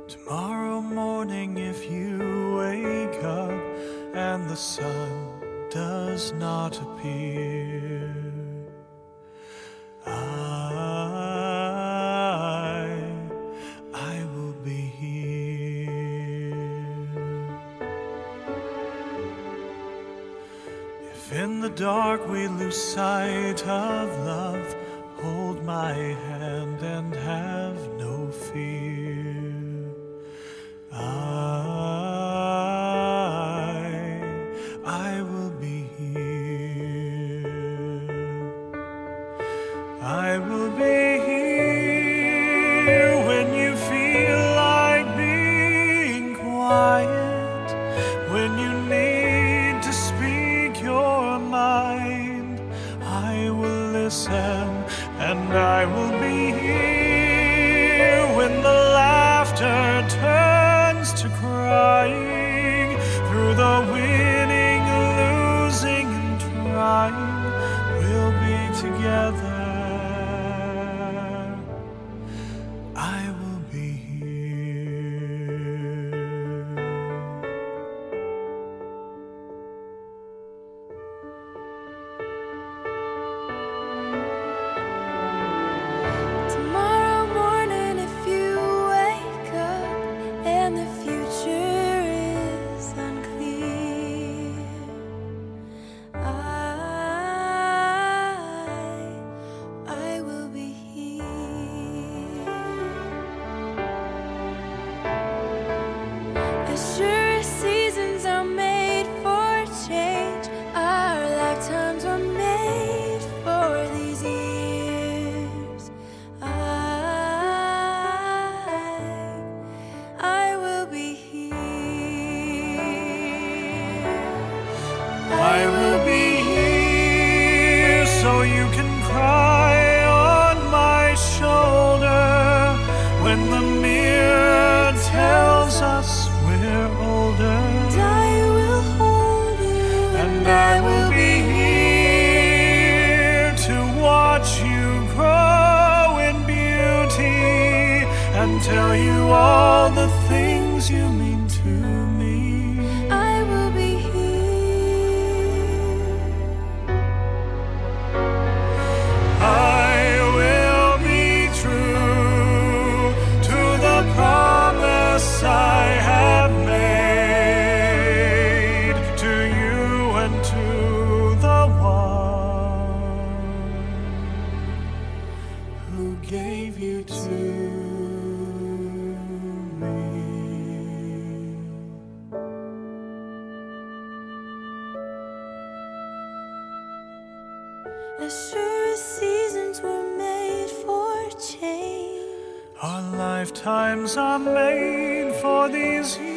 Tomorrow morning, if you wake up and the sun does not appear, I will be here. If in the dark we lose sight of love, hold my hand and have no fear. I will be here. I will be here when you feel like being quiet, when you need to speak your mind. I will listen and I will be here when the laughter turns to crying, through the winning, losing, and trying, we'll be together. I will be here. Tomorrow morning, if you wake up and the future is unclear, I will be here. As sure as seasons are made for change, our lifetimes were made for these years. I will be here. I will be here so you can cry on my shoulder when the mirror tells us we're older. And I will hold you, And I will be here to watch you grow in beauty and tell you all the things you mean to me. I will be here. I will be true to the promise I have made to you and to the one who gave you to me. As sure as seasons were made for change, Our lifetimes are made for these years.